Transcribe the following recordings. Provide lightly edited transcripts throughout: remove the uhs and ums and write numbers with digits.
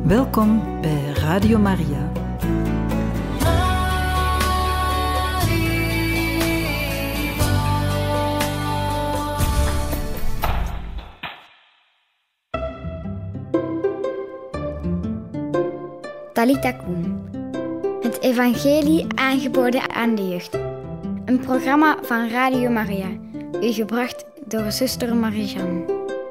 Welkom bij Radio Maria. Talita Kum. Het evangelie aangeboden aan de jeugd. Een programma van Radio Maria. U gebracht door zuster Marie-Jeanne.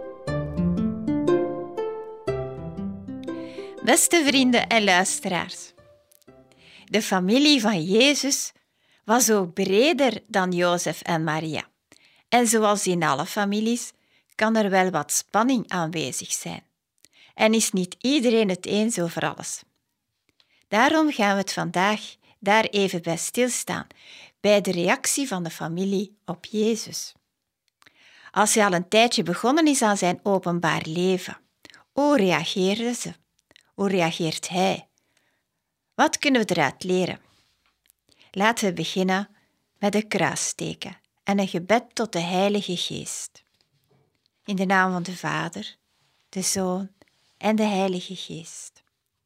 Beste vrienden en luisteraars. De familie van Jezus was ook breder dan Jozef en Maria. En zoals in alle families kan er wel wat spanning aanwezig zijn. En is niet iedereen het eens over alles. Daarom gaan we het vandaag daar even bij stilstaan, bij de reactie van de familie op Jezus. Als hij al een tijdje begonnen is aan zijn openbaar leven, hoe reageerden ze? Hoe reageert hij? Wat kunnen we eruit leren? Laten we beginnen met een kruisteken en een gebed tot de Heilige Geest. In de naam van de Vader, de Zoon en de Heilige Geest.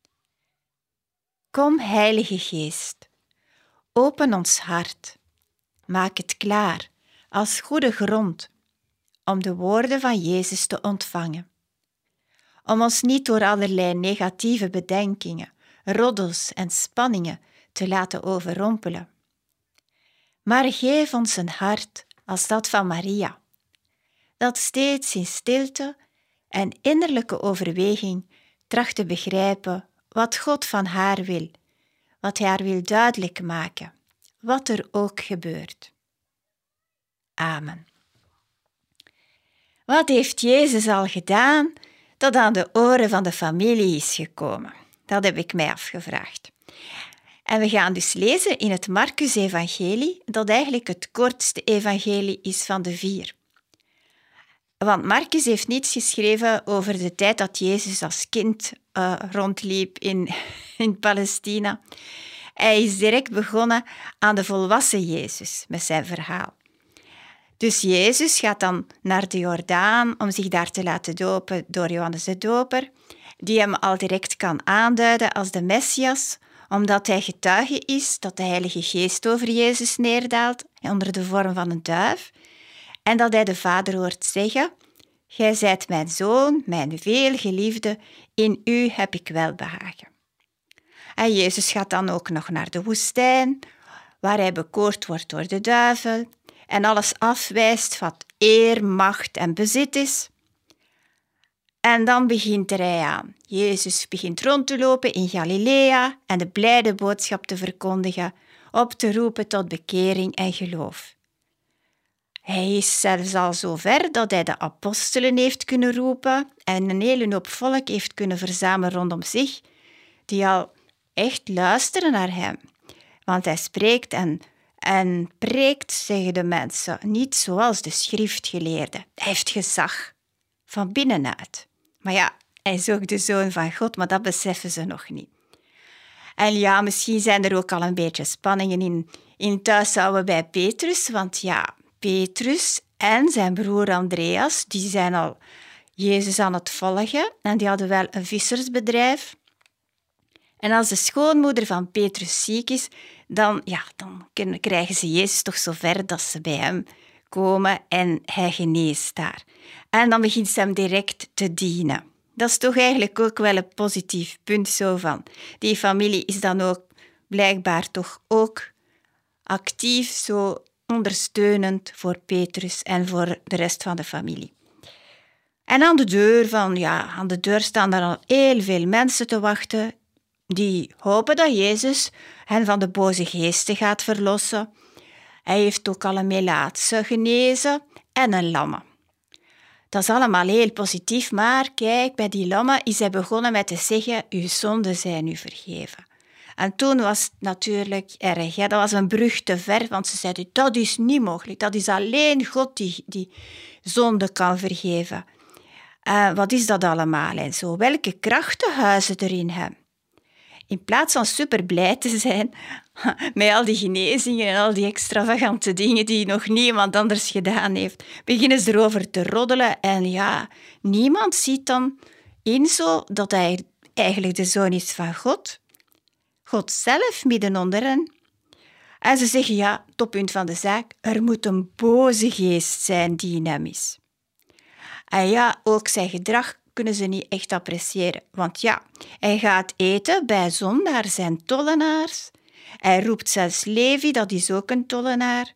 Kom, Heilige Geest, open ons hart, maak het klaar als goede grond om de woorden van Jezus te ontvangen. Om ons niet door allerlei negatieve bedenkingen, roddels en spanningen te laten overrompelen. Maar geef ons een hart als dat van Maria, dat steeds in stilte en innerlijke overweging tracht te begrijpen wat God van haar wil, wat hij haar wil duidelijk maken, wat er ook gebeurt. Amen. Wat heeft Jezus al gedaan dat aan de oren van de familie is gekomen? Dat heb ik mij afgevraagd. En we gaan dus lezen in het Marcus-evangelie, dat eigenlijk het kortste evangelie is van de 4. Want Marcus heeft niets geschreven over de tijd dat Jezus als kind rondliep in Palestina. Hij is direct begonnen aan de volwassen Jezus met zijn verhaal. Dus Jezus gaat dan naar de Jordaan om zich daar te laten dopen door Johannes de Doper, die hem al direct kan aanduiden als de Messias, omdat hij getuige is dat de Heilige Geest over Jezus neerdaalt onder de vorm van een duif en dat hij de Vader hoort zeggen: Gij zijt mijn zoon, mijn veelgeliefde, in u heb ik welbehagen. En Jezus gaat dan ook nog naar de woestijn, waar hij bekoord wordt door de duivel en alles afwijst wat eer, macht en bezit is. En dan begint hij aan. Jezus begint rond te lopen in Galilea en de blijde boodschap te verkondigen, op te roepen tot bekering en geloof. Hij is zelfs al zo ver dat hij de apostelen heeft kunnen roepen en een hele hoop volk heeft kunnen verzamelen rondom zich, die al echt luisteren naar hem. Want hij spreekt en preekt, zeggen de mensen, niet zoals de schriftgeleerden. Hij heeft gezag, van binnenuit. Maar ja, hij is ook de Zoon van God, maar dat beseffen ze nog niet. En ja, misschien zijn er ook al een beetje spanningen in thuishouden bij Petrus, want ja, Petrus en zijn broer Andreas, die zijn al Jezus aan het volgen en die hadden wel een vissersbedrijf. En als de schoonmoeder van Petrus ziek is, dan krijgen ze Jezus toch zover dat ze bij hem komen en hij geneest daar. En dan begint ze hem direct te dienen. Dat is toch eigenlijk ook wel een positief punt zo van. Die familie is dan ook blijkbaar toch ook actief, zo ondersteunend voor Petrus en voor de rest van de familie. En aan de deur staan er al heel veel mensen te wachten die hopen dat Jezus hen van de boze geesten gaat verlossen. Hij heeft ook al een melaatse genezen en een lamme. Dat is allemaal heel positief, maar kijk, bij die lamme is hij begonnen met te zeggen: uw zonden zijn u vergeven. En toen was het natuurlijk erg. Dat was een brug te ver, want ze zeiden: dat is niet mogelijk. Dat is alleen God die zonde kan vergeven. Wat is dat allemaal? En zo, welke krachten huizen er in hem? In plaats van super blij te zijn met al die genezingen en al die extravagante dingen die nog niemand anders gedaan heeft, beginnen ze erover te roddelen. En ja, niemand ziet dan in zo dat hij eigenlijk de Zoon is van God. God zelf midden onder hen. En ze zeggen, ja, toppunt van de zaak, er moet een boze geest zijn die in hem is. En ja, ook zijn gedrag kunnen ze niet echt appreciëren. Want ja, hij gaat eten bij zondaars en tollenaars. Hij roept zelfs Levi, dat is ook een tollenaar.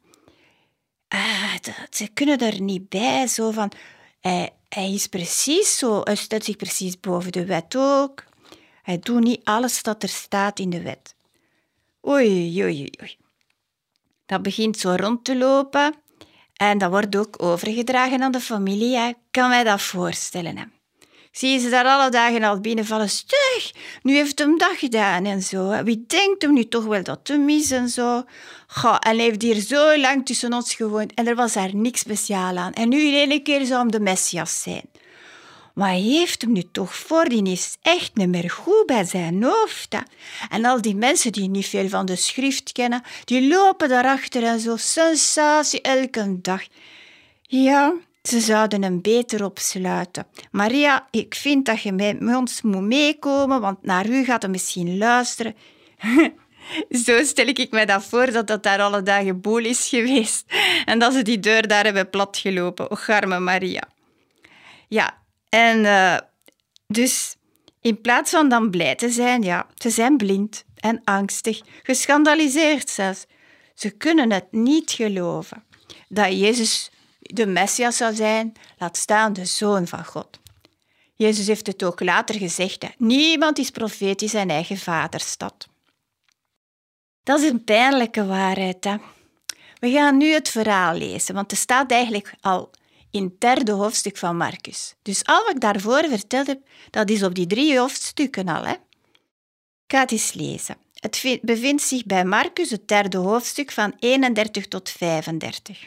Ze kunnen er niet bij, zo van... Hij is precies zo, hij stelt zich precies boven de wet ook. Hij doet niet alles dat er staat in de wet. Oei. Dat begint zo rond te lopen en dat wordt ook overgedragen aan de familie. Ja, kan mij dat voorstellen. Hè? Zie je ze daar alle dagen al binnenvallen. Stug, nu heeft hem dat gedaan en zo. Wie denkt hem nu toch wel dat hem is en zo. Goh, en hij heeft hier zo lang tussen ons gewoond en er was daar niks speciaal aan. En nu in één keer zou hem de Messias zijn. Maar hij heeft hem nu toch voor, die is echt niet meer goed bij zijn hoofd. Hè? En al die mensen die niet veel van de schrift kennen, die lopen daarachter en zo, sensatie elke dag. Ja, ze zouden hem beter opsluiten. Maria, ik vind dat je met ons moet meekomen, want naar u gaat hij misschien luisteren. Zo stel ik me dat voor, dat daar alle dagen boel is geweest en dat ze die deur daar hebben platgelopen. Och, arme Maria. Ja, en dus in plaats van dan blij te zijn, ja, ze zijn blind en angstig, geschandaliseerd zelfs. Ze kunnen het niet geloven dat Jezus de Messias zou zijn, laat staan de Zoon van God. Jezus heeft het ook later gezegd, hè. Niemand is profeet in zijn eigen vaderstad. Dat is een pijnlijke waarheid. Hè. We gaan nu het verhaal lezen, want het staat eigenlijk al in het 3e hoofdstuk van Marcus. Dus al wat ik daarvoor verteld heb, dat is op die 3 hoofdstukken al. Hè. Ik ga het eens lezen. Het bevindt zich bij Marcus, het 3e hoofdstuk, van 31 tot 35.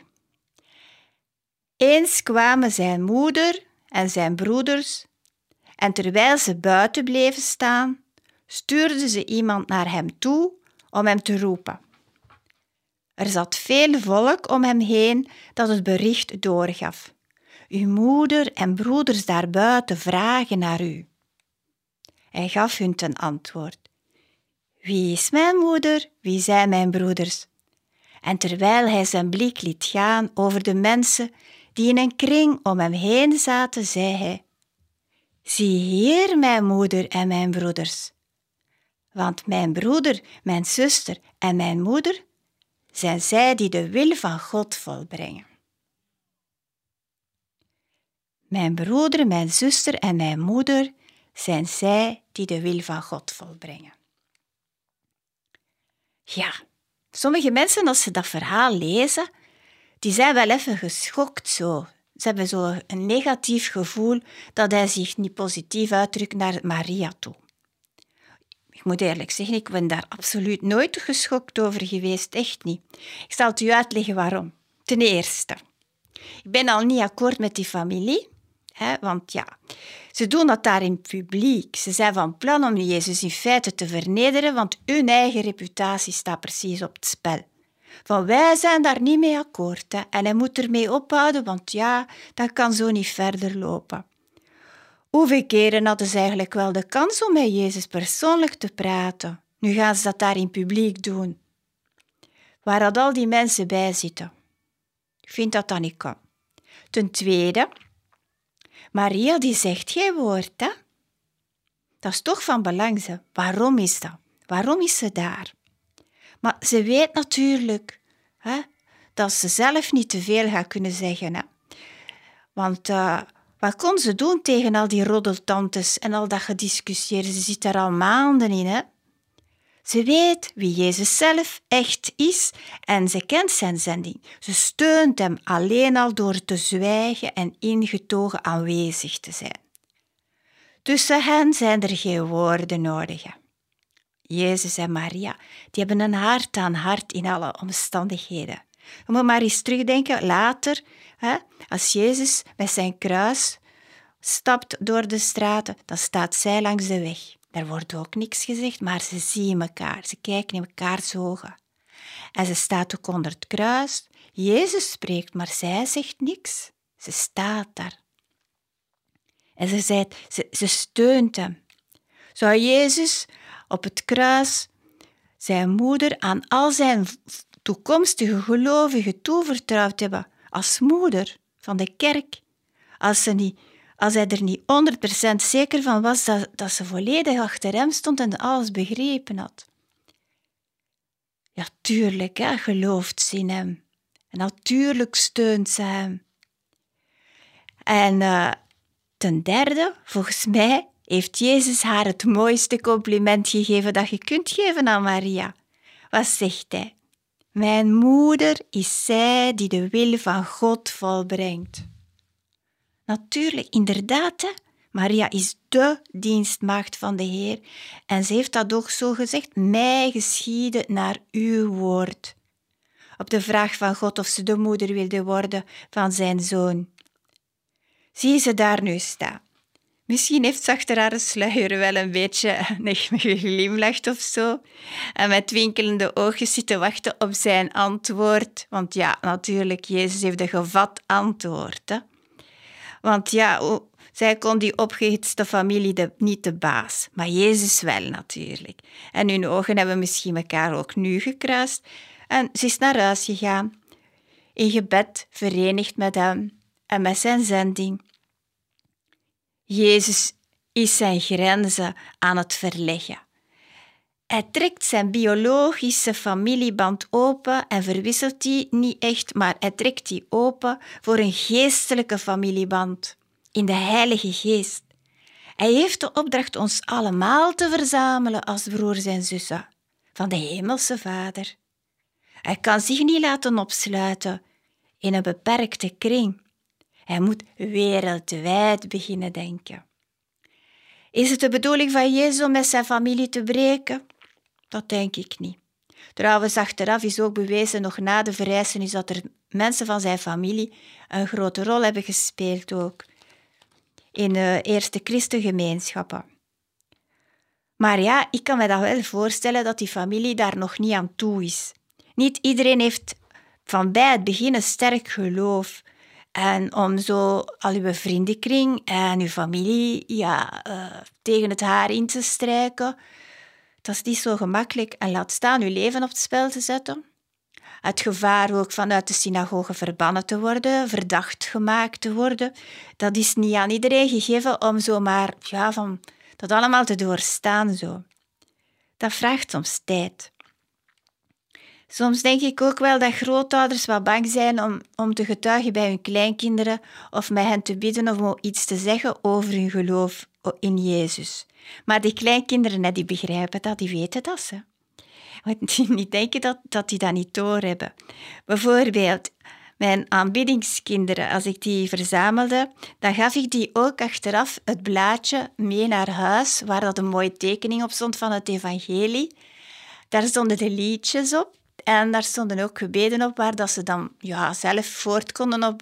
Eens kwamen zijn moeder en zijn broeders, en terwijl ze buiten bleven staan, stuurden ze iemand naar hem toe om hem te roepen. Er zat veel volk om hem heen dat het bericht doorgaf. Uw moeder en broeders daarbuiten vragen naar u. Hij gaf hun ten antwoord. Wie is mijn moeder? Wie zijn mijn broeders? En terwijl hij zijn blik liet gaan over de mensen die in een kring om hem heen zaten, zei hij: Zie hier mijn moeder en mijn broeders. Want mijn broeder, mijn zuster en mijn moeder zijn zij die de wil van God volbrengen. Mijn broeder, mijn zuster en mijn moeder zijn zij die de wil van God volbrengen. Ja, sommige mensen, als ze dat verhaal lezen, die zijn wel even geschokt zo. Ze hebben zo een negatief gevoel dat hij zich niet positief uitdrukt naar Maria toe. Ik moet eerlijk zeggen, ik ben daar absoluut nooit geschokt over geweest, echt niet. Ik zal het u uitleggen waarom. Ten eerste, ik ben al niet akkoord met die familie, want ja, ze doen dat daar in het publiek. Ze zijn van plan om Jezus in feite te vernederen, want hun eigen reputatie staat precies op het spel. Van wij zijn daar niet mee akkoord en hij moet ermee ophouden, want ja, dat kan zo niet verder lopen. Hoeveel keren hadden ze eigenlijk wel de kans om met Jezus persoonlijk te praten? Nu gaan ze dat daar in publiek doen, waar dat al die mensen bij zitten. Ik vind dat dat niet kan. Ten tweede, Maria die zegt geen woord, hè? Dat is toch van belang. Ze. Waarom is dat? Waarom is ze daar? Maar ze weet natuurlijk dat ze zelf niet te veel gaat kunnen zeggen. Hè? Want wat kon ze doen tegen al die roddeltantes en al dat gediscussieer? Ze zit daar al maanden in. Hè? Ze weet wie Jezus zelf echt is en ze kent zijn zending. Ze steunt hem alleen al door te zwijgen en ingetogen aanwezig te zijn. Tussen hen zijn er geen woorden nodig. Jezus en Maria, die hebben een hart aan hart in alle omstandigheden. Je moet maar eens terugdenken, later, als Jezus met zijn kruis stapt door de straten, dan staat zij langs de weg. Er wordt ook niks gezegd, maar ze zien elkaar, ze kijken in elkaars ogen. En ze staat ook onder het kruis. Jezus spreekt, maar zij zegt niks. Ze staat daar. En ze steunt hem. Zou Jezus op het kruis zijn moeder aan al zijn toekomstige gelovigen toevertrouwd hebben als moeder van de kerk, als hij er niet 100% zeker van was dat ze volledig achter hem stond en alles begrepen had? Ja, tuurlijk, gelooft ze in hem. En natuurlijk steunt ze hem. En ten derde, volgens mij, heeft Jezus haar het mooiste compliment gegeven dat je kunt geven aan Maria. Wat zegt hij? Mijn moeder is zij die de wil van God volbrengt. Natuurlijk, inderdaad, hè? Maria is de dienstmaagd van de Heer. En ze heeft dat ook zo gezegd, mij geschieden naar uw woord. Op de vraag van God of ze de moeder wilde worden van zijn zoon. Zie ze daar nu staan. Misschien heeft ze achter haar sluier wel een beetje geglimlacht of zo. En met twinkelende oogjes zitten wachten op zijn antwoord. Want ja, natuurlijk, Jezus heeft een gevat antwoord. Hè? Want ja, zij kon die opgehitste familie niet de baas. Maar Jezus wel natuurlijk. En hun ogen hebben misschien elkaar ook nu gekruist. En ze is naar huis gegaan. In gebed verenigd met hem en met zijn zending. Jezus is zijn grenzen aan het verleggen. Hij trekt zijn biologische familieband open en verwisselt die niet echt, maar hij trekt die open voor een geestelijke familieband in de Heilige Geest. Hij heeft de opdracht ons allemaal te verzamelen als broers en zussen van de Hemelse Vader. Hij kan zich niet laten opsluiten in een beperkte kring. Hij moet wereldwijd beginnen denken. Is het de bedoeling van Jezus om met zijn familie te breken? Dat denk ik niet. Trouwens, achteraf is ook bewezen, nog na de verrijzenis, dat er mensen van zijn familie een grote rol hebben gespeeld ook in de eerste christengemeenschappen. Maar ja, ik kan me dat wel voorstellen dat die familie daar nog niet aan toe is. Niet iedereen heeft van bij het begin een sterk geloof. En om zo al uw vriendenkring en uw familie tegen het haar in te strijken, dat is niet zo gemakkelijk. En laat staan uw leven op het spel te zetten. Het gevaar ook vanuit de synagoge verbannen te worden, verdacht gemaakt te worden, dat is niet aan iedereen gegeven om zomaar van dat allemaal te doorstaan. Zo. Dat vraagt soms tijd. Soms denk ik ook wel dat grootouders wat bang zijn om te getuigen bij hun kleinkinderen of met hen te bidden of om iets te zeggen over hun geloof in Jezus. Maar die kleinkinderen, die begrijpen dat, die weten dat ze. Die niet denken dat die dat niet doorhebben. Bijvoorbeeld, mijn aanbiddingskinderen, als ik die verzamelde, dan gaf ik die ook achteraf het blaadje mee naar huis, waar dat een mooie tekening op stond van het evangelie. Daar stonden de liedjes op. En daar stonden ook gebeden op waar dat ze dan zelf voort konden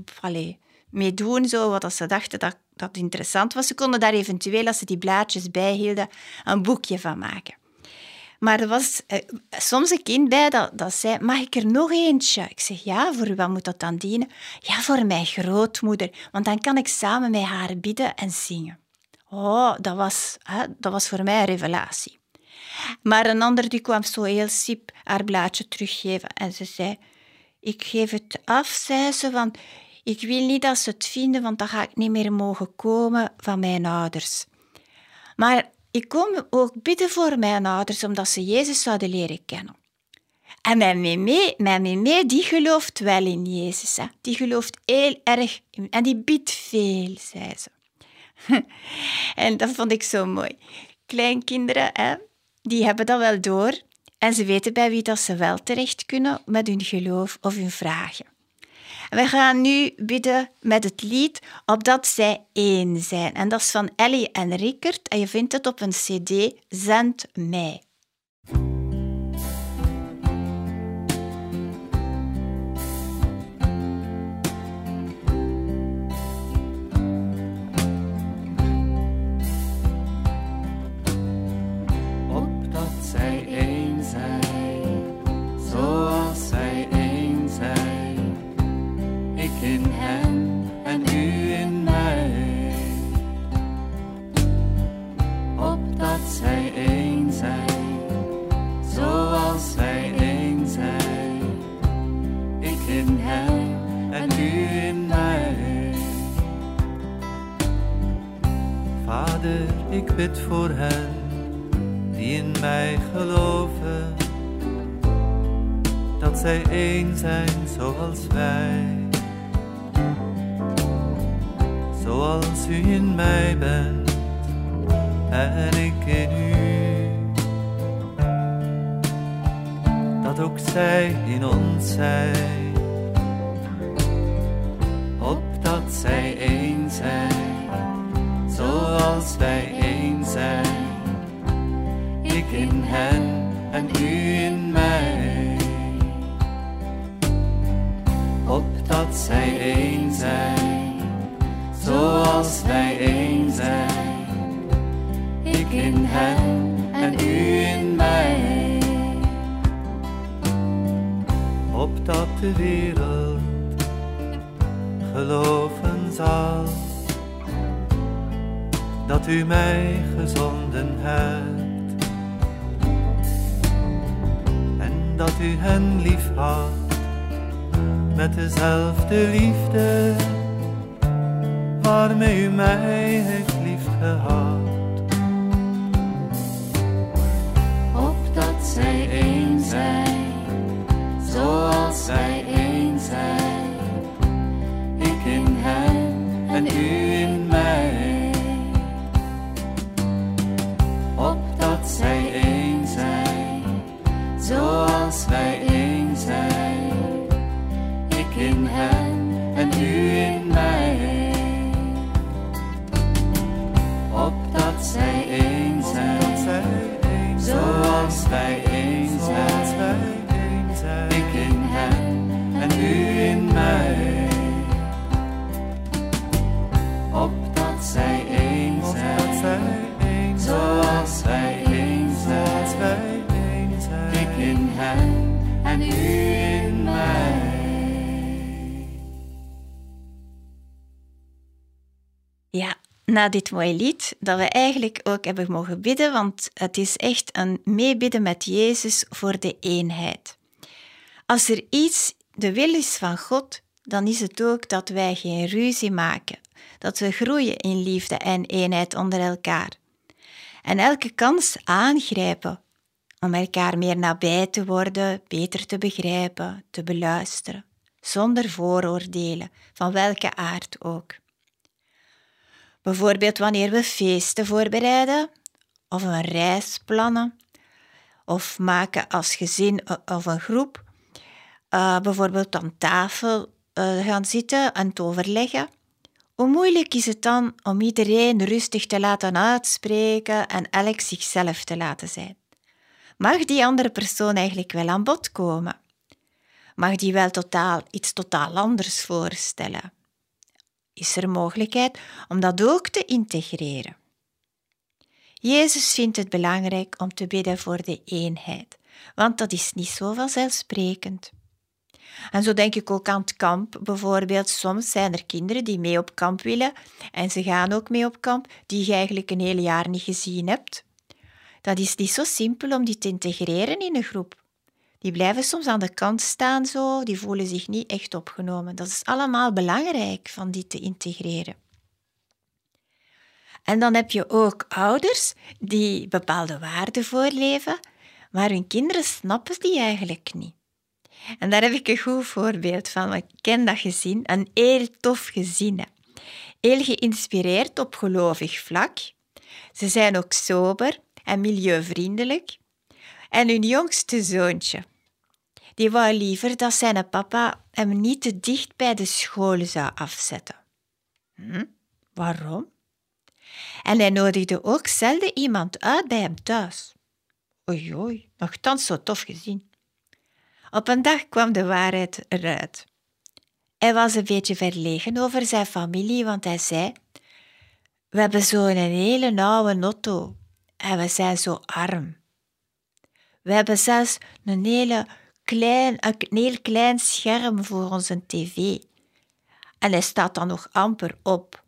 mee doen, zo, wat ze dachten dat interessant was. Ze konden daar eventueel, als ze die blaadjes bijhielden, een boekje van maken. Maar er was soms een kind bij dat zei, mag ik er nog eentje? Ik zeg, ja, voor wat moet dat dan dienen? Ja, voor mijn grootmoeder, want dan kan ik samen met haar bidden en zingen. Oh, dat was voor mij een revelatie. Maar een ander die kwam zo heel siep haar blaadje teruggeven. En ze zei, ik geef het af, zei ze, want ik wil niet dat ze het vinden, want dan ga ik niet meer mogen komen van mijn ouders. Maar ik kom ook bidden voor mijn ouders, omdat ze Jezus zouden leren kennen. En mijn meme, die gelooft wel in Jezus. Hè. Die gelooft heel erg en die bidt veel, zei ze. En dat vond ik zo mooi. Kleinkinderen, hè, die hebben dat wel door en ze weten bij wie dat ze wel terecht kunnen met hun geloof of hun vragen. We gaan nu bidden met het lied Opdat zij één zijn. En dat is van Ellie en Rickert en je vindt het op een cd Zend mij. Op Vader, ik bid voor hen die in mij geloven, dat zij één zijn zoals wij. Zoals u in mij bent en ik in u, dat ook zij in ons zijn, opdat zij één zijn, zoals wij één zijn. Ik in hen en u in mij, opdat zij één zijn, zoals wij één zijn. Ik in hen en u in mij, opdat de wereld geloven zal dat u mij gezonden hebt en dat u hen lief had met dezelfde liefde waarmee u mij heeft liefgehad. Opdat zij één zijn, zoals wij één zijn. Ik in hen en u in mij. Opdat zij één zijn, zoals wij één zijn. Ik in hen en u in mij. Opdat zij één zijn, zoals wij één zijn. Ik in hen en u in mij. Opdat zij één zijn, zoals wij één zijn. Ik in hen en u in mij. Ja, na dit mooie lied, dat we eigenlijk ook hebben mogen bidden, want het is echt een meebidden met Jezus voor de eenheid. Als er iets de wil is van God, dan is het ook dat wij geen ruzie maken, dat we groeien in liefde en eenheid onder elkaar. En elke kans aangrijpen om elkaar meer nabij te worden, beter te begrijpen, te beluisteren, zonder vooroordelen, van welke aard ook. Bijvoorbeeld wanneer we feesten voorbereiden, of een reis plannen, of maken als gezin of een groep, bijvoorbeeld aan tafel gaan zitten en te overleggen. Hoe moeilijk is het dan om iedereen rustig te laten uitspreken en elk zichzelf te laten zijn? Mag die andere persoon eigenlijk wel aan bod komen? Mag die wel iets totaal anders voorstellen? Is er mogelijkheid om dat ook te integreren? Jezus vindt het belangrijk om te bidden voor de eenheid, want dat is niet zo vanzelfsprekend. En zo denk ik ook aan het kamp. Bijvoorbeeld, soms zijn er kinderen die mee op kamp willen en ze gaan ook mee op kamp, die je eigenlijk een heel jaar niet gezien hebt. Dat is niet zo simpel om die te integreren in een groep. Die blijven soms aan de kant staan zo, die voelen zich niet echt opgenomen. Dat is allemaal belangrijk van die te integreren. En dan heb je ook ouders die bepaalde waarden voorleven, maar hun kinderen snappen die eigenlijk niet. En daar heb ik een goed voorbeeld van. Ik ken dat gezin, een heel tof gezin. Heel geïnspireerd op gelovig vlak. Ze zijn ook sober en milieuvriendelijk. En hun jongste zoontje, die wou liever dat zijn papa hem niet te dicht bij de school zou afzetten. Waarom? En hij nodigde ook zelden iemand uit bij hem thuis. Oei, nogthans zo tof gezien. Op een dag kwam de waarheid eruit. Hij was een beetje verlegen over zijn familie, want hij zei: we hebben zo'n hele oude auto en we zijn zo arm. We hebben zelfs een heel klein scherm voor onze tv. En hij staat dan nog amper op.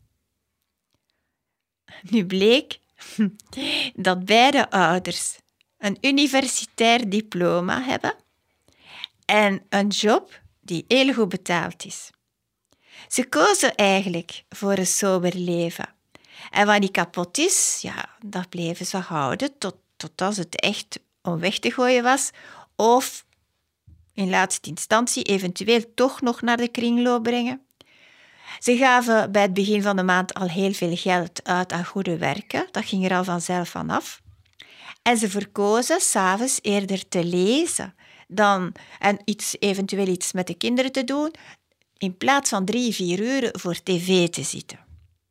Nu bleek dat beide ouders een universitair diploma hebben en een job die heel goed betaald is. Ze kozen eigenlijk voor een sober leven. En wat niet kapot is, ja, dat bleven ze houden tot als het echt om weg te gooien was. Of in laatste instantie eventueel toch nog naar de kringloop brengen. Ze gaven bij het begin van de maand al heel veel geld uit aan goede werken. Dat ging er al vanzelf vanaf. En ze verkozen 's avonds eerder te lezen en eventueel iets met de kinderen te doen, in plaats van 3-4 uur voor tv te zitten.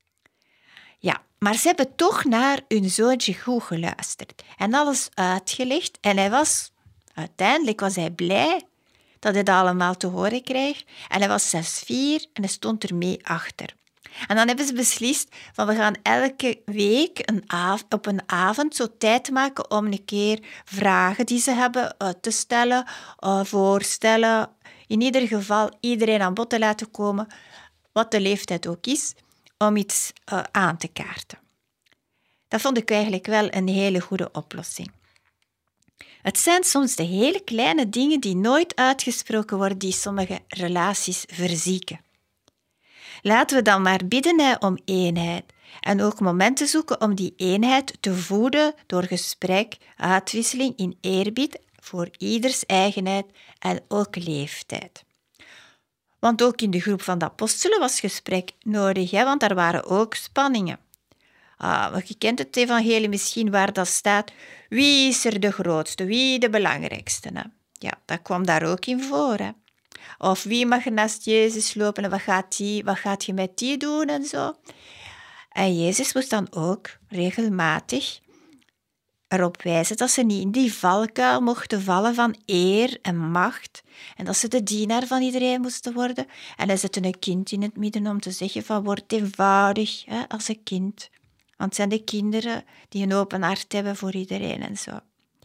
Ja, maar ze hebben toch naar hun zoontje goed geluisterd en alles uitgelegd. En uiteindelijk was hij blij dat hij dat allemaal te horen kreeg. En hij was 6-4 en hij stond ermee achter. En dan hebben ze beslist van we gaan elke week op een avond zo tijd maken om een keer vragen die ze hebben uit te stellen, voorstellen. In ieder geval iedereen aan bod te laten komen, wat de leeftijd ook is, om iets aan te kaarten. Dat vond ik eigenlijk wel een hele goede oplossing. Het zijn soms de hele kleine dingen die nooit uitgesproken worden, die sommige relaties verzieken. Laten we dan maar bidden om eenheid en ook momenten zoeken om die eenheid te voeden door gesprek, uitwisseling in eerbied voor ieders eigenheid en ook leeftijd. Want ook in de groep van de apostelen was gesprek nodig, want daar waren ook spanningen. Je kent het evangelie misschien waar dat staat. Wie is er de grootste? Wie de belangrijkste? Hè? Ja, dat kwam daar ook in voor. Hè? Of wie mag er naast Jezus lopen en wat gaat je met die doen en zo. En Jezus moest dan ook regelmatig erop wijzen dat ze niet in die valkuil mochten vallen van eer en macht en dat ze de dienaar van iedereen moesten worden. En hij zette een kind in het midden om te zeggen van word eenvoudig als een kind. Want het zijn de kinderen die een open hart hebben voor iedereen en zo.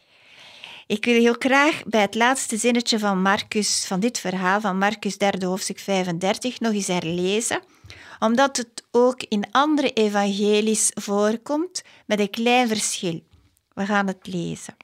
Ik wil heel graag bij het laatste zinnetje van Marcus, van dit verhaal, van Marcus 3 hoofdstuk 35, nog eens herlezen, omdat het ook in andere evangelies voorkomt met een klein verschil. We gaan het lezen.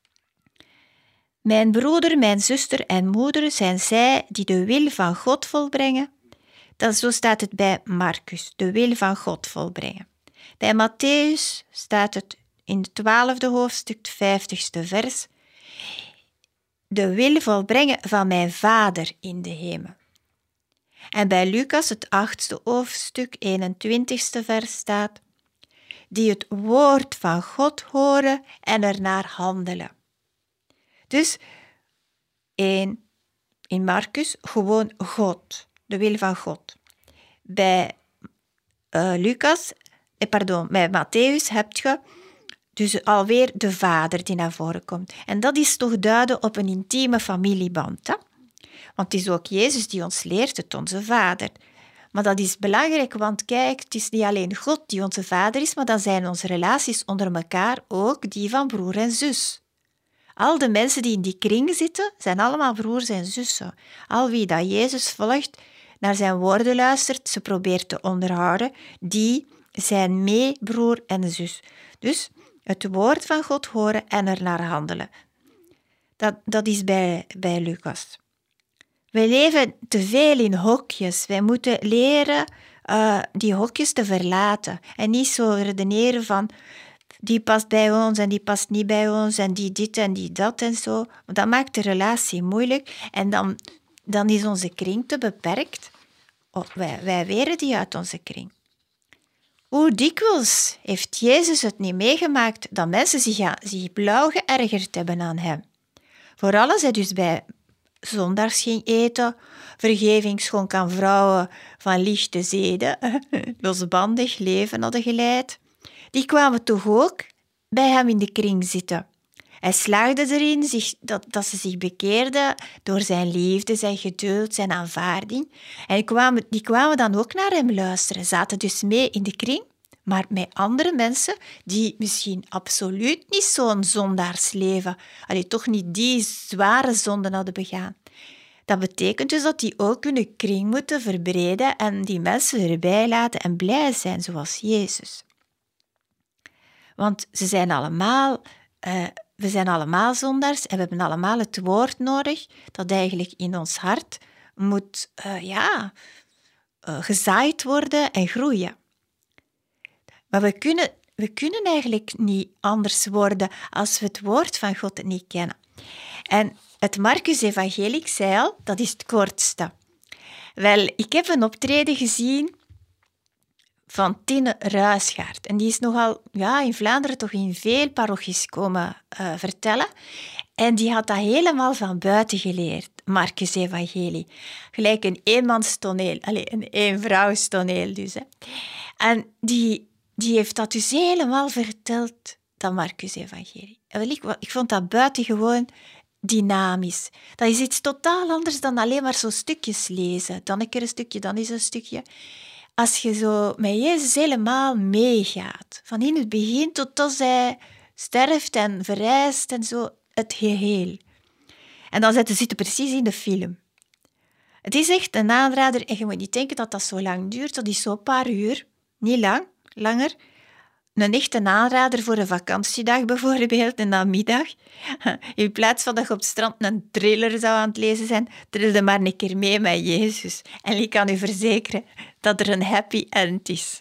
Mijn broeder, mijn zuster en moeder zijn zij die de wil van God volbrengen. Zo staat het bij Marcus, de wil van God volbrengen. Bij Mattheüs staat het in het 12e hoofdstuk, het 50ste vers, de wil volbrengen van mijn Vader in de hemel. En bij Lucas, het 8e hoofdstuk, 21ste vers staat, die het woord van God horen en ernaar handelen. Dus in Marcus gewoon God, de wil van God. Bij bij Mattheüs heb je dus alweer de Vader die naar voren komt. En dat is toch duiden op een intieme familieband. Hè? Want het is ook Jezus die ons leert, het onze Vader. Maar dat is belangrijk, want kijk, het is niet alleen God die onze Vader is, maar dan zijn onze relaties onder elkaar ook die van broer en zus. Al de mensen die in die kring zitten, zijn allemaal broers en zussen. Al wie dat Jezus volgt, naar zijn woorden luistert, ze probeert te onderhouden, die zijn mee broer en zus. Dus het woord van God horen en ernaar handelen. Dat is bij Lucas. Wij leven te veel in hokjes. Wij moeten leren die hokjes te verlaten. En niet zo redeneren van die past bij ons en die past niet bij ons en die dit en die dat en zo. Want dat maakt de relatie moeilijk en dan is onze kring te beperkt. Wij weren die uit onze kring. Hoe dikwijls heeft Jezus het niet meegemaakt dat mensen zich blauw geërgerd hebben aan hem? Vooral als hij dus bij zondags ging eten, vergeving schonk aan vrouwen van lichte zeden, losbandig leven hadden geleid. Die kwamen toch ook bij hem in de kring zitten. Hij slaagde erin dat ze zich bekeerden door zijn liefde, zijn geduld, zijn aanvaarding. En die kwamen dan ook naar hem luisteren, zaten dus mee in de kring, maar met andere mensen die misschien absoluut niet zo'n zondaarsleven, toch niet die zware zonden hadden begaan. Dat betekent dus dat die ook hun kring moeten verbreden en die mensen erbij laten en blij zijn zoals Jezus. Want we zijn allemaal zondaars en we hebben allemaal het woord nodig dat eigenlijk in ons hart moet gezaaid worden en groeien. Maar we kunnen eigenlijk niet anders worden als we het woord van God niet kennen. En het Marcus-evangelie, ik zei al, dat is het kortste. Wel, ik heb een optreden gezien van Tine Ruisgaard. En die is nogal in Vlaanderen toch in veel parochies komen vertellen. En die had dat helemaal van buiten geleerd, Marcus-evangelie. Gelijk een eenmanstoneel, een eenvrouwstoneel dus. Hè. En die heeft dat dus helemaal verteld, dat Marcus-evangelie. Ik vond dat buitengewoon dynamisch. Dat is iets totaal anders dan alleen maar zo stukjes lezen. Dan een keer een stukje, dan is een stukje. Als je zo met Jezus helemaal meegaat, van in het begin tot als hij sterft en verrijst en zo, het geheel. En dan zitten precies in de film. Het is echt een aanrader en je moet niet denken dat dat zo lang duurt. Dat is zo'n paar uur, niet lang, langer. Een echte aanrader voor een vakantiedag bijvoorbeeld, een namiddag. In plaats van dat je op het strand een thriller zou aan het lezen zijn, trilde maar een keer mee met Jezus. En ik kan u verzekeren dat er een happy end is.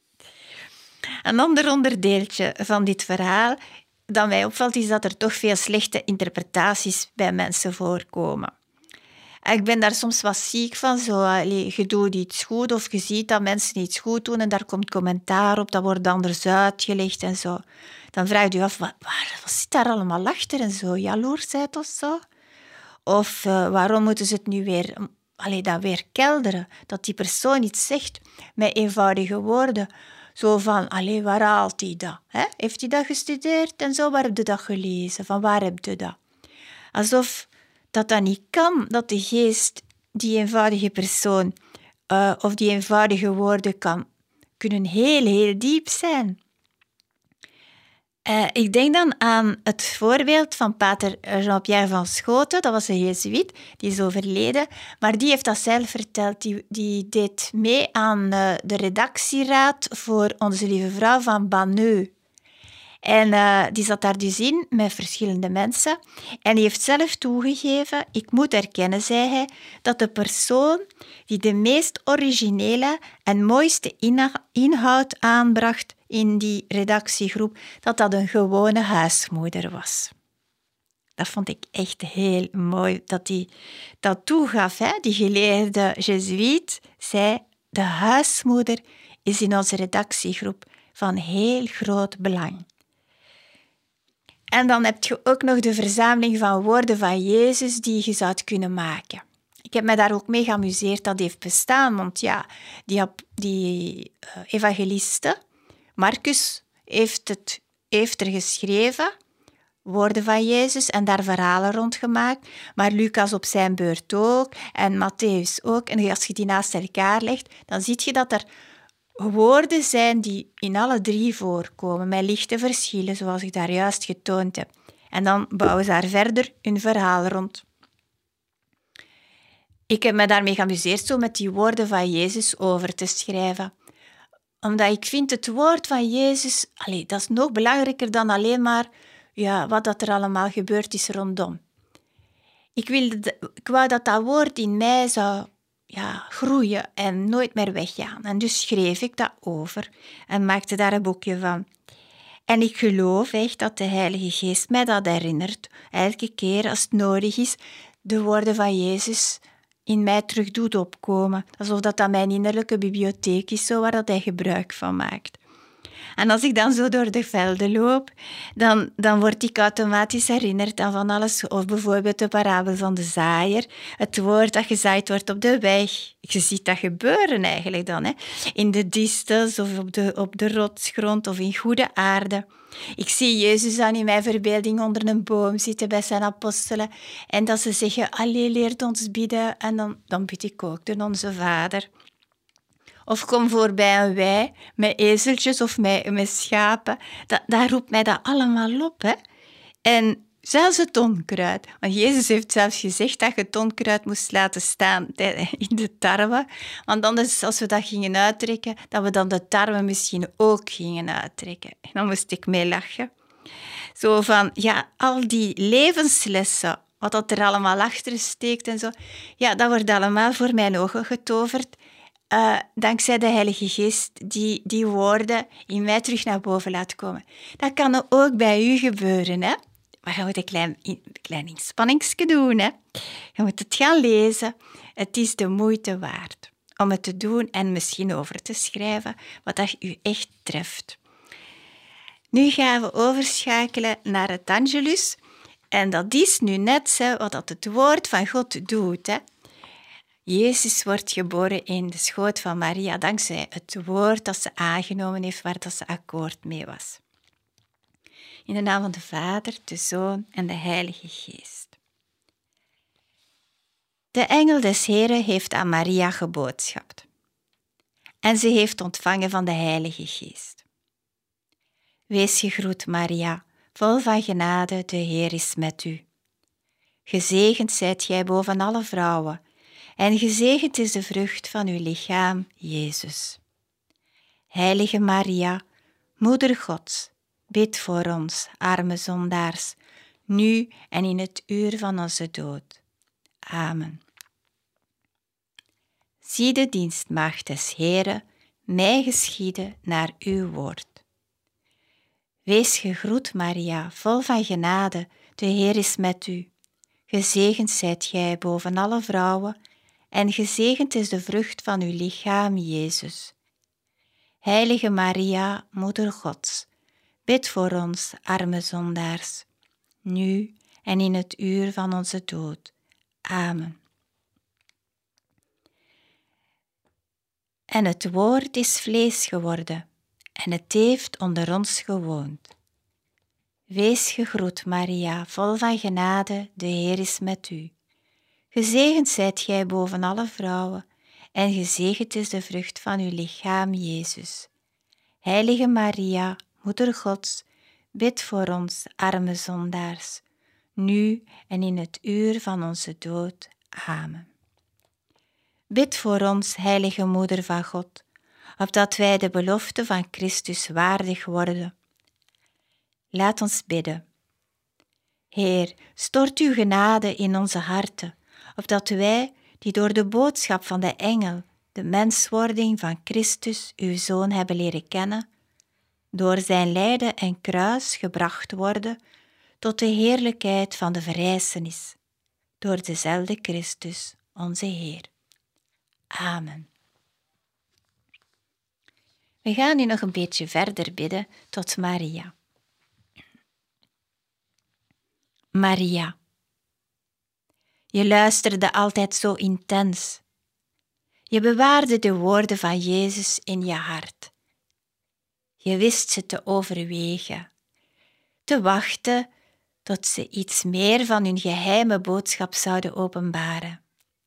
Een ander onderdeeltje van dit verhaal dat mij opvalt, is dat er toch veel slechte interpretaties bij mensen voorkomen. Ik ben daar soms wat ziek van. Je doet iets goed of je ziet dat mensen iets goed doen en daar komt commentaar op, dat wordt anders uitgelegd en zo. Dan vraag je je af, wat zit daar allemaal achter en zo? Jaloersheid of zo? Of waarom moeten ze het nu weer kelderen? Dat die persoon iets zegt met eenvoudige woorden. Zo van, waar haalt hij dat? Hè? Heeft hij dat gestudeerd en zo? Waar heb je dat gelezen? Van waar heb je dat? Alsof dat niet kan, dat de geest die eenvoudige persoon of die eenvoudige woorden kunnen heel, heel diep zijn. Ik denk dan aan het voorbeeld van pater Jean-Pierre van Schoten. Dat was een jezuïet, die is overleden. Maar die heeft dat zelf verteld. Die deed mee aan de redactieraad voor Onze Lieve Vrouw van Banneux. En die zat daar dus in met verschillende mensen. En die heeft zelf toegegeven, ik moet erkennen, zei hij, dat de persoon die de meest originele en mooiste inhoud aanbracht in die redactiegroep, dat een gewone huismoeder was. Dat vond ik echt heel mooi, dat hij dat toegaf. Hè? Die geleerde jezuïet zei, de huismoeder is in onze redactiegroep van heel groot belang. En dan heb je ook nog de verzameling van woorden van Jezus die je zou kunnen maken. Ik heb me daar ook mee geamuseerd dat heeft bestaan, want die evangeliste, Marcus, heeft er geschreven, woorden van Jezus, en daar verhalen rond gemaakt, maar Lucas op zijn beurt ook, en Mattheüs ook. En als je die naast elkaar legt, dan zie je dat er woorden zijn die in alle drie voorkomen, met lichte verschillen, zoals ik daar juist getoond heb. En dan bouwen ze daar verder hun verhaal rond. Ik heb me daarmee geamuseerd zo met die woorden van Jezus over te schrijven. Omdat ik vind het woord van Jezus, dat is nog belangrijker dan alleen maar wat dat er allemaal gebeurd is rondom. Ik wou dat woord in mij zou groeien en nooit meer weggaan. En dus schreef ik dat over en maakte daar een boekje van. En ik geloof echt dat de Heilige Geest mij dat herinnert, elke keer als het nodig is, de woorden van Jezus in mij terug doet opkomen. Alsof dat mijn innerlijke bibliotheek is, zo waar dat hij gebruik van maakt. En als ik dan zo door de velden loop, dan word ik automatisch herinnerd aan van alles. Of bijvoorbeeld de parabel van de zaaier. Het woord dat gezaaid wordt op de weg. Je ziet dat gebeuren eigenlijk dan. Hè? In de distels of op de rotsgrond of in goede aarde. Ik zie Jezus dan in mijn verbeelding onder een boom zitten bij zijn apostelen. En dat ze zeggen, allee, leert ons bidden. En dan bid ik ook door onze Vader. Of kom voorbij een wei met ezeltjes of met schapen. Dat roept mij dat allemaal op. Hè? En zelfs het onkruid. Want Jezus heeft zelfs gezegd dat je het onkruid moest laten staan in de tarwe. Want anders, als we dat gingen uittrekken, dat we dan de tarwe misschien ook gingen uittrekken. En dan moest ik mee lachen. Zo van, al die levenslessen, wat dat er allemaal achter steekt en zo. Ja, dat wordt allemaal voor mijn ogen getoverd. dankzij de Heilige Geest die woorden in mij terug naar boven laat komen. Dat kan ook bij u gebeuren, hè? Maar je moet een klein inspanningsje doen, hè? Je moet het gaan lezen. Het is de moeite waard om het te doen en misschien over te schrijven wat dat u echt treft. Nu gaan we overschakelen naar het Angelus. En dat is nu net wat dat het woord van God doet, hè? Jezus wordt geboren in de schoot van Maria dankzij het woord dat ze aangenomen heeft, waar dat ze akkoord mee was. In de naam van de Vader, de Zoon en de Heilige Geest. De engel des Heren heeft aan Maria geboodschapt. En ze heeft ontvangen van de Heilige Geest. Wees gegroet, Maria, vol van genade, de Heer is met u. Gezegend zijt gij boven alle vrouwen, en gezegend is de vrucht van uw lichaam, Jezus. Heilige Maria, Moeder Gods, bid voor ons, arme zondaars, nu en in het uur van onze dood. Amen. Zie de dienstmaagd des Heren, mij geschieden naar uw woord. Wees gegroet, Maria, vol van genade, de Heer is met u. Gezegend zijt gij boven alle vrouwen, en gezegend is de vrucht van uw lichaam, Jezus. Heilige Maria, Moeder Gods, bid voor ons, arme zondaars, nu en in het uur van onze dood. Amen. En het woord is vlees geworden, en het heeft onder ons gewoond. Wees gegroet, Maria, vol van genade, de Heer is met u. Gezegend zijt gij boven alle vrouwen, en gezegend is de vrucht van uw lichaam, Jezus. Heilige Maria, Moeder Gods, bid voor ons, arme zondaars, nu en in het uur van onze dood. Amen. Bid voor ons, heilige Moeder van God, opdat wij de belofte van Christus waardig worden. Laat ons bidden. Heer, stort uw genade in onze harten, opdat wij, die door de boodschap van de engel de menswording van Christus, uw Zoon, hebben leren kennen, door zijn lijden en kruis gebracht worden tot de heerlijkheid van de verrijzenis, door dezelfde Christus, onze Heer. Amen. We gaan nu nog een beetje verder bidden tot Maria. Maria, je luisterde altijd zo intens. Je bewaarde de woorden van Jezus in je hart. Je wist ze te overwegen, te wachten tot ze iets meer van hun geheime boodschap zouden openbaren.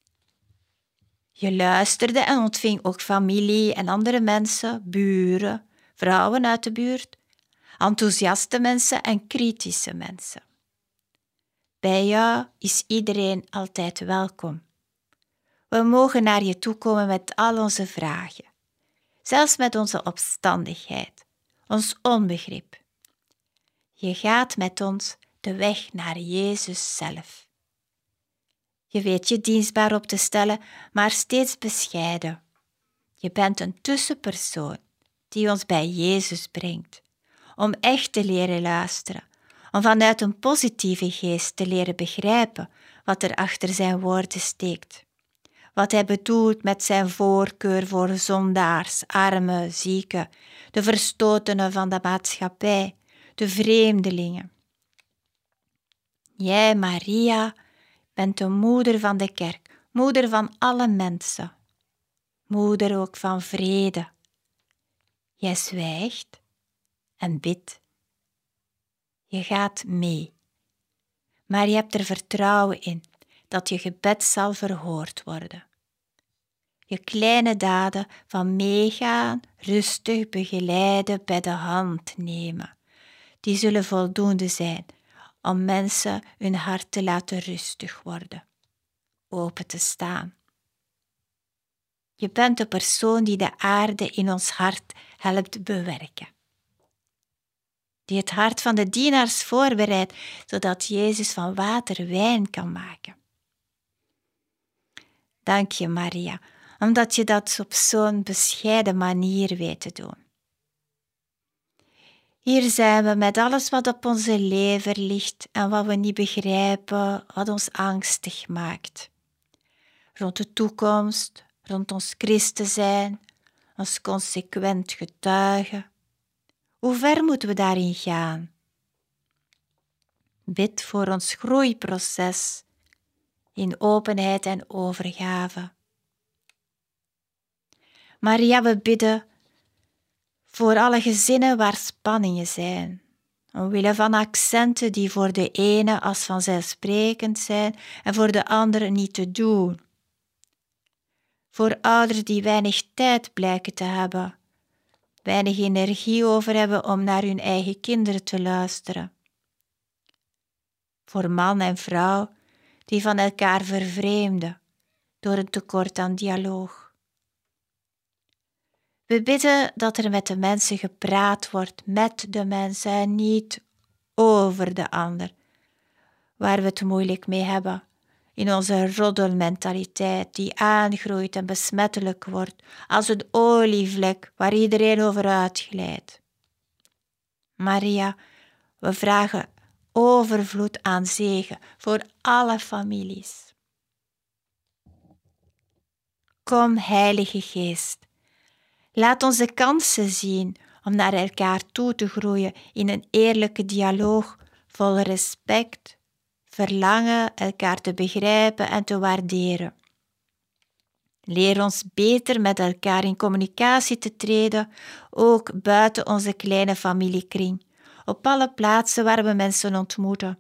Je luisterde en ontving ook familie en andere mensen, buren, vrouwen uit de buurt, enthousiaste mensen en kritische mensen. Bij jou is iedereen altijd welkom. We mogen naar je toe komen met al onze vragen, zelfs met onze opstandigheid, ons onbegrip. Je gaat met ons de weg naar Jezus zelf. Je weet je dienstbaar op te stellen, maar steeds bescheiden. Je bent een tussenpersoon die ons bij Jezus brengt, om echt te leren luisteren, om vanuit een positieve geest te leren begrijpen wat er achter zijn woorden steekt. Wat hij bedoelt met zijn voorkeur voor zondaars, armen, zieken, de verstotenen van de maatschappij, de vreemdelingen. Jij, Maria, bent de moeder van de kerk, moeder van alle mensen, moeder ook van vrede. Jij zwijgt en bidt. Je gaat mee, maar je hebt er vertrouwen in dat je gebed zal verhoord worden. Je kleine daden van meegaan, rustig begeleiden, bij de hand nemen, die zullen voldoende zijn om mensen hun hart te laten rustig worden, open te staan. Je bent de persoon die de aarde in ons hart helpt bewerken, die het hart van de dienaars voorbereidt, zodat Jezus van water wijn kan maken. Dank je, Maria, omdat je dat op zo'n bescheiden manier weet te doen. Hier zijn we met alles wat op onze lever ligt en wat we niet begrijpen, wat ons angstig maakt. Rond de toekomst, rond ons christen zijn, ons consequent getuigen. Hoe ver moeten we daarin gaan? Bid voor ons groeiproces in openheid en overgave. Maria, we bidden voor alle gezinnen waar spanningen zijn, omwille van accenten die voor de ene als vanzelfsprekend zijn en voor de andere niet te doen. Voor ouders die weinig tijd blijken te hebben, weinig energie over hebben om naar hun eigen kinderen te luisteren. Voor man en vrouw die van elkaar vervreemden door een tekort aan dialoog. We bidden dat er met de mensen gepraat wordt, met de mensen en niet over de ander, waar we het moeilijk mee hebben, in onze roddelmentaliteit die aangroeit en besmettelijk wordt, als een olievlek waar iedereen over uitglijdt. Maria, we vragen overvloed aan zegen voor alle families. Kom, Heilige Geest, laat onze kansen zien om naar elkaar toe te groeien in een eerlijke dialoog vol respect, verlangen elkaar te begrijpen en te waarderen. Leer ons beter met elkaar in communicatie te treden, ook buiten onze kleine familiekring, op alle plaatsen waar we mensen ontmoeten.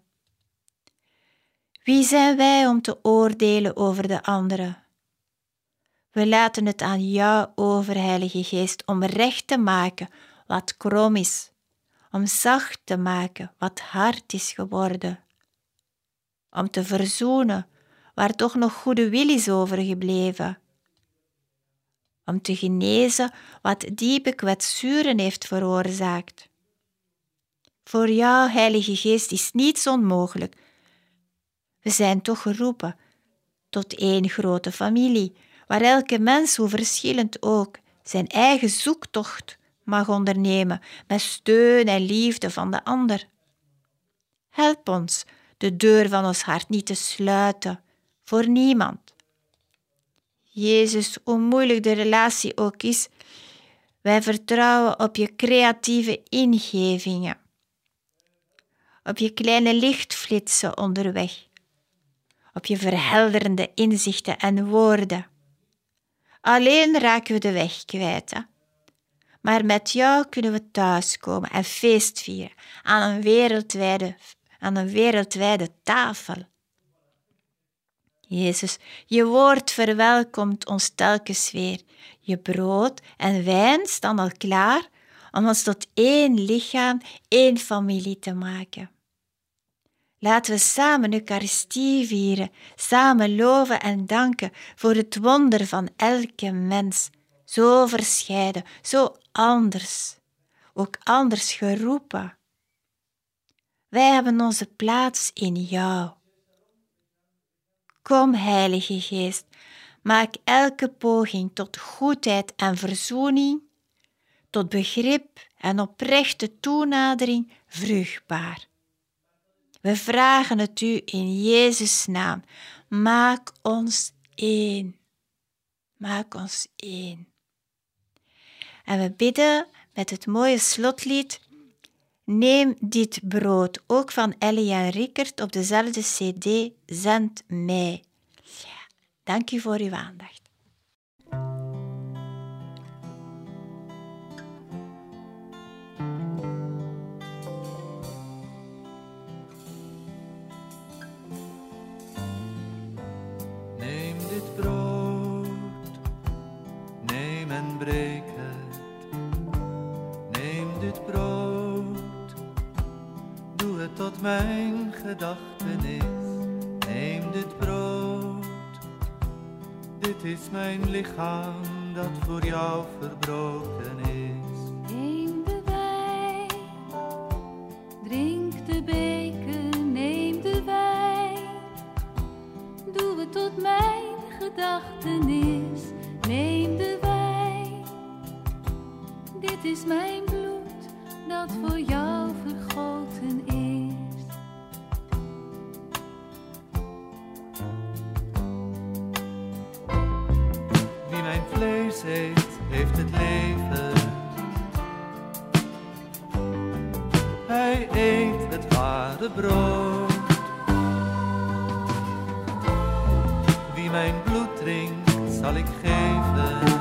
Wie zijn wij om te oordelen over de anderen? We laten het aan jou over, Heilige Geest, om recht te maken wat krom is, om zacht te maken wat hard is geworden, om te verzoenen waar toch nog goede wil is overgebleven, om te genezen wat diepe kwetsuren heeft veroorzaakt. Voor jou, Heilige Geest, is niets onmogelijk. We zijn toch geroepen tot één grote familie, waar elke mens, hoe verschillend ook, zijn eigen zoektocht mag ondernemen met steun en liefde van de ander. Help ons de deur van ons hart niet te sluiten voor niemand. Jezus, hoe moeilijk de relatie ook is, wij vertrouwen op je creatieve ingevingen, op je kleine lichtflitsen onderweg, op je verhelderende inzichten en woorden. Alleen raken we de weg kwijt, hè? Maar met jou kunnen we thuiskomen en feest vieren aan een wereldwijde tafel. Jezus, je woord verwelkomt ons telkens weer. Je brood en wijn staan al klaar om ons tot één lichaam, één familie te maken. Laten we samen Eucharistie vieren, samen loven en danken voor het wonder van elke mens. Zo verscheiden, zo anders, ook anders geroepen. Wij hebben onze plaats in jou. Kom, Heilige Geest, maak elke poging tot goedheid en verzoening, tot begrip en oprechte toenadering vruchtbaar. We vragen het u in Jezus' naam. Maak ons één. Maak ons één. En we bidden met het mooie slotlied: Neem dit brood, ook van Ellie en Rickert op dezelfde cd, zend mij. Dank u voor uw aandacht. Neem dit brood, neem en breek het. Neem dit brood, doe het tot mijn gedachtenis. Neem dit brood, dit is mijn lichaam dat voor jou verbroken is. Neem de wijn, drink de beker, neem de wijn. Doe het tot mijn gedachtenis. dit is mijn bloed dat voor jou vergoten is. Wie mijn vlees eet, heeft het leven. Hij eet het ware brood. Wie mijn bloed drinkt, zal ik geven.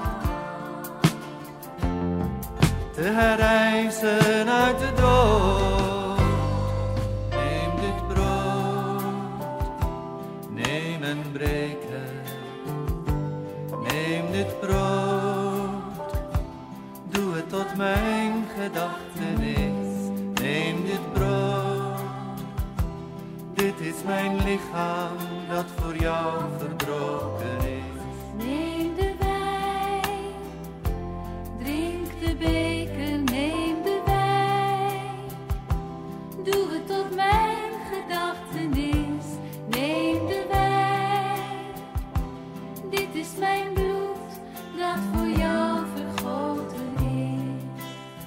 Te herrijzen uit de dood. Neem dit brood, neem en breek het. Neem dit brood, doe het tot mijn gedachtenis. Neem dit brood, dit is mijn lichaam dat voor jou verbroken is. Neem de wijn, drink de beker, neem de wijn. Doe het tot mijn gedachtenis. Neem de wijn, dit is mijn bloed dat voor jou vergoten is.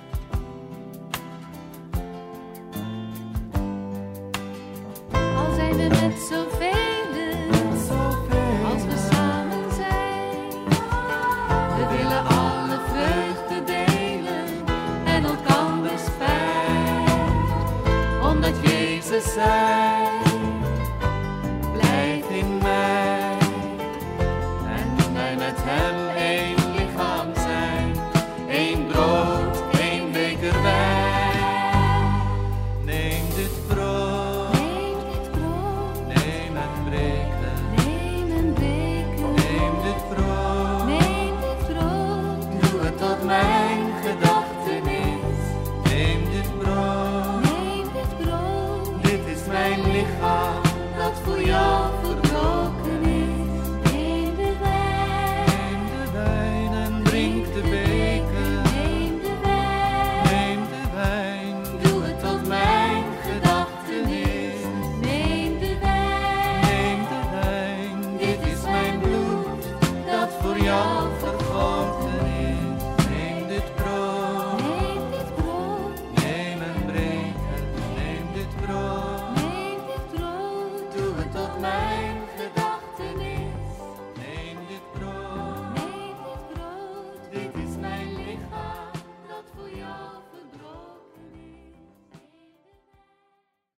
Al zijn we met zoveel, als we samen zijn, we willen alle vreugde delen en elkander spijt, omdat Jezus zei.